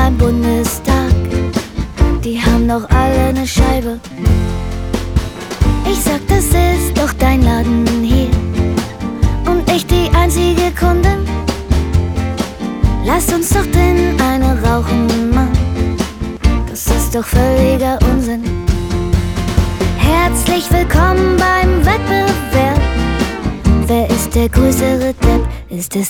beim Bundestag, die haben doch alle ne Scheibe. Ich sag, das ist doch dein Laden hier und ich die einzige Kundin. Lass uns doch denn eine rauchen, Mann, das ist doch völliger Unsinn. Herzlich willkommen beim Wettbewerb. Wer ist der größere Depp? Ist es